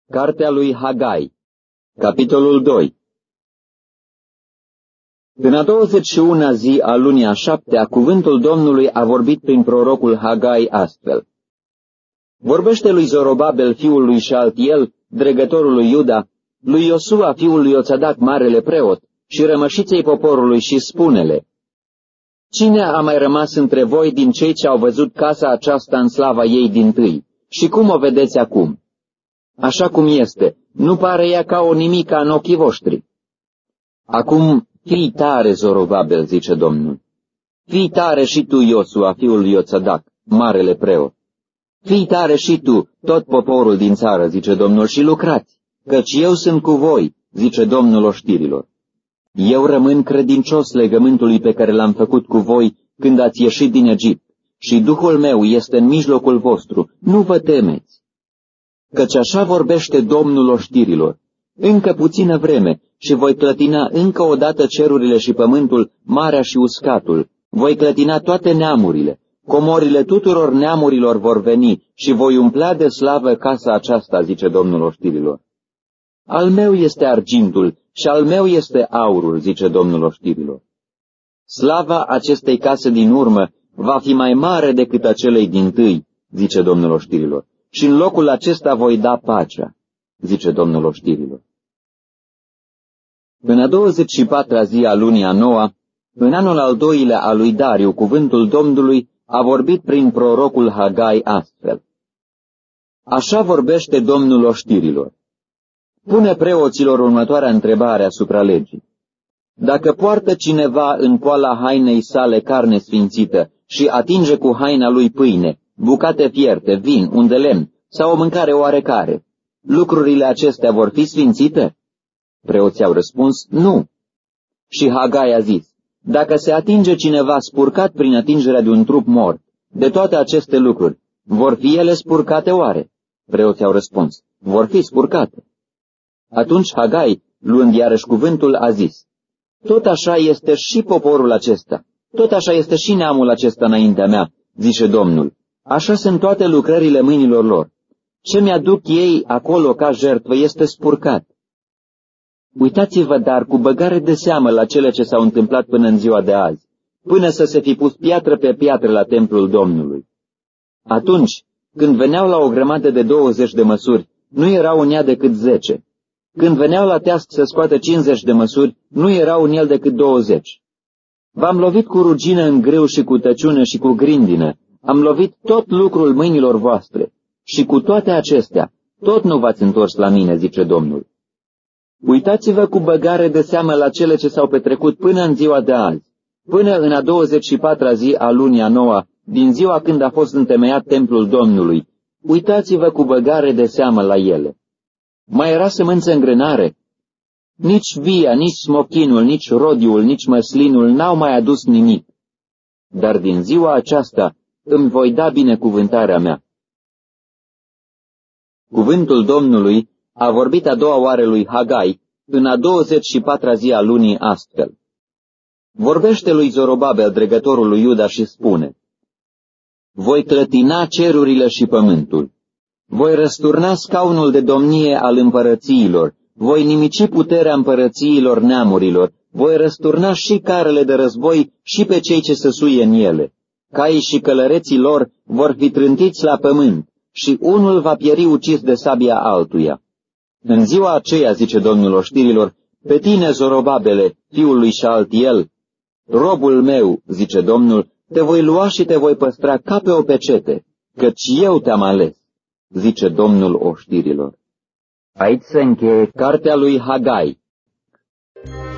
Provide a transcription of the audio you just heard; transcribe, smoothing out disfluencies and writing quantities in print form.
Cartea lui Hagai, capitolul 2. În a 21-a zi a lunii a 7-a, cuvântul Domnului a vorbit prin prorocul Hagai astfel. Vorbește lui Zorobabel, fiul lui Șaltiel, dregătorul lui Iuda, lui Iosua, fiul lui Ioțadac, marele preot, și rămășiței poporului și spune-le: Cine a mai rămas între voi din cei ce au văzut casa aceasta în slava ei dintâi? Și cum o vedeți acum? Așa cum este, nu pare ea ca o nimica în ochii voștri. Acum fii tare, Zorobabel, zice Domnul. Fii tare și tu, Iosua, fiul lui Ioțadac, marele preot. Fii tare și tu, tot poporul din țară, zice Domnul, și lucrați, căci eu sunt cu voi, zice Domnul oștirilor. Eu rămân credincios legământului pe care l-am făcut cu voi când ați ieșit din Egipt, și Duhul meu este în mijlocul vostru, nu vă temeți. Căci așa vorbește Domnul oștirilor: încă puțină vreme și voi clătina încă o dată cerurile și pământul, marea și uscatul, voi clătina toate neamurile, comorile tuturor neamurilor vor veni și voi umplea de slavă casa aceasta, zice Domnul oștirilor. Al meu este argintul și al meu este aurul, zice Domnul oștirilor. Slava acestei case din urmă va fi mai mare decât a celei dintâi, zice Domnul oștirilor, și în locul acesta voi da pacea, zice Domnul oștirilor. În a 24-a zi a lunii a 9-a, în anul al doilea al lui Dariu, cuvântul Domnului a vorbit prin prorocul Hagai astfel. Așa vorbește Domnul oștirilor: pune preoților următoarea întrebare asupra legii. Dacă poartă cineva în poala hainei sale carne sfințită și atinge cu haina lui pâine, bucate fierte, vin, un de lemn sau o mâncare oarecare, lucrurile acestea vor fi sfințite? Preoții au răspuns: nu. Și Hagai a zis: dacă se atinge cineva spurcat prin atingerea de un trup mort, de toate aceste lucruri, vor fi ele spurcate oare? Preoții au răspuns: vor fi spurcate. Atunci Hagai, luând iarăși cuvântul, a zis: tot așa este și poporul acesta, tot așa este și neamul acesta înaintea mea, zice Domnul. Așa sunt toate lucrările mâinilor lor. Ce mi-aduc ei acolo ca jertfă este spurcat. Uitați-vă dar cu băgare de seamă la cele ce s-au întâmplat până în ziua de azi, până să se fi pus piatră pe piatră la templul Domnului. Atunci, când veneau la o grămadă de 20 de măsuri, nu erau în ea decât 10. Când veneau la teasc să scoată 50 de măsuri, nu erau în el decât 20. V-am lovit cu rugină în grâu și cu tăciună și cu grindină, am lovit tot lucrul mâinilor voastre, și cu toate acestea, tot nu v-ați întors la mine, zice Domnul. Uitați-vă cu băgare de seamă la cele ce s-au petrecut până în ziua de azi, până în a 24-a zi a lunii a 9-a, din ziua când a fost întemeiat templul Domnului. Uitați-vă cu băgare de seamă la ele. Mai era sămânță în grânare? Nici via, nici smochinul, nici rodiul, nici măslinul n-au mai adus nimic. Dar din ziua aceasta îmi voi da binecuvântarea mea. Cuvântul Domnului a vorbit a doua oară lui Hagai în a 24-a zi a lunii astfel. Vorbește lui Zorobabel, dregătorul lui Iuda, și spune: voi clătina cerurile și pământul. Voi răsturna scaunul de domnie al împărățiilor, voi nimici puterea împărățiilor neamurilor, voi răsturna și carele de război și pe cei ce se suie în ele. Caii și călăreții lor vor fi trântiți la pământ și unul va pieri ucis de sabia altuia. În ziua aceea, zice Domnul oștirilor, pe tine, Zorobabele, fiul lui Șaltiel, robul meu, zice Domnul, te voi lua și te voi păstra ca pe o pecete, căci eu te-am ales, zice Domnul oștirilor. Aici se încheie cartea lui Hagai.